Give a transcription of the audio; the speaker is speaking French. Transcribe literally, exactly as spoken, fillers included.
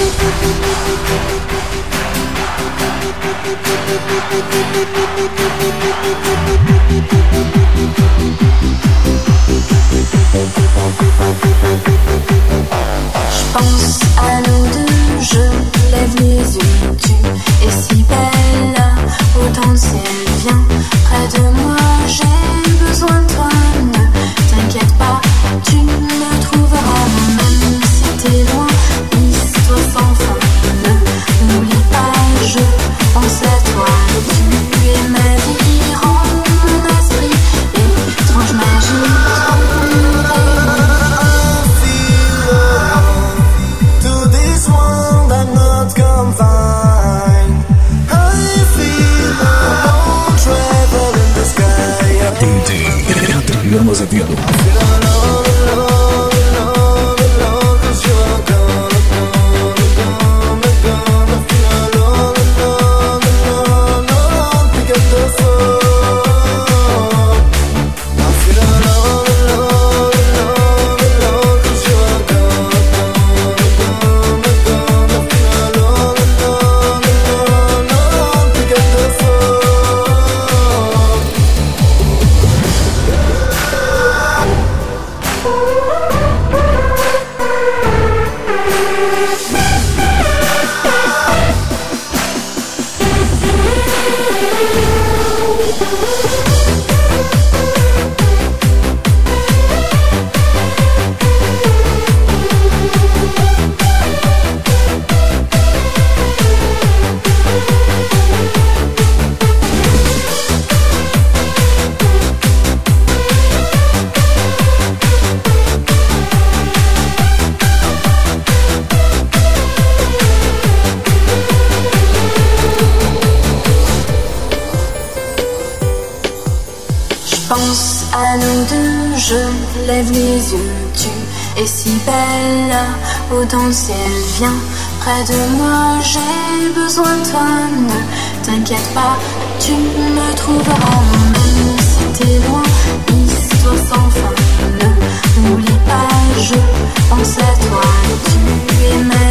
Je pense à nous deux, je lève les yeux, tu es si belle, autant le ciel vient près de moi, j'ai besoin de toi, ne t'inquiète pas, tu me trouveras, même si t'es loin, histoire sans fin, ne n'oublie pas, je pense à toi, tu es ma vie, rends mon esprit, étrange magie, Adriano Azevedo. pense à nous deux, je lève les yeux, tu es si belle, autant le ciel vient près de moi, j'ai besoin de toi, ne t'inquiète pas, tu me trouveras, même si t'es loin, histoire sans fin, ne n'oublie pas, je pense à toi, tu es ma